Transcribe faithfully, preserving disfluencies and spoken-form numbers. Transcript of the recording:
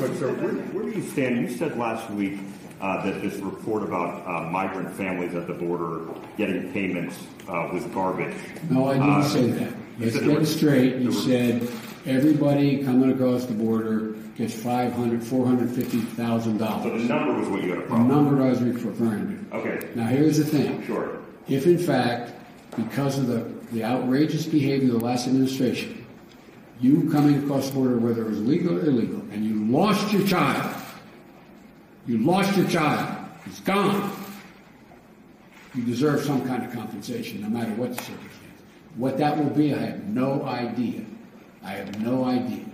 but so where, where do you stand? You said last week uh, that this report about uh, migrant families at the border getting payments uh, was garbage. No, I didn't uh, say that. Let's get it straight. You said everybody coming across the border gets five hundred, four hundred fifty thousand dollars. So the number was what you had a problem. The number I was referring to. Okay. Now here's the thing. Sure. If in fact, because of the, the outrageous behavior of the last administration, you coming across the border, whether it was legal or illegal, and you lost your child, you lost your child, it's gone, you deserve some kind of compensation, no matter what the circumstance. What that will be, I have no idea. I have no idea.